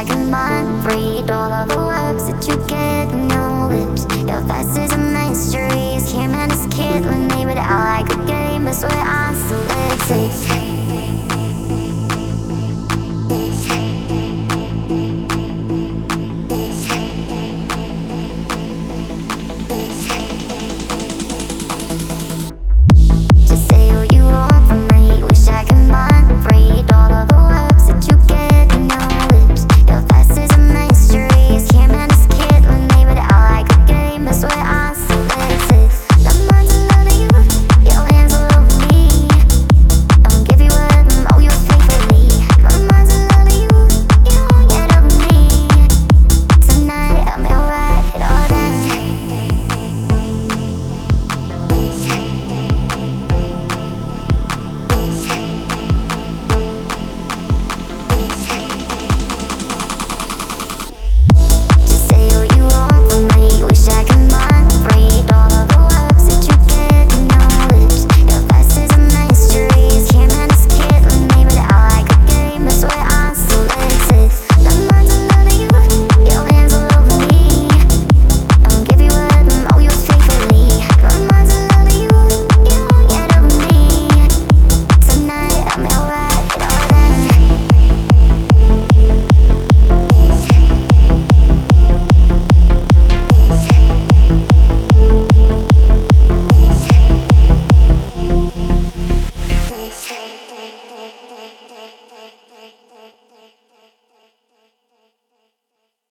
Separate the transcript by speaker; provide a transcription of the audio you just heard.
Speaker 1: like a mind. Read all of the words that you get in your lips. Your face is a mystery. As human as kid when they would out like a game. That's where I still exist.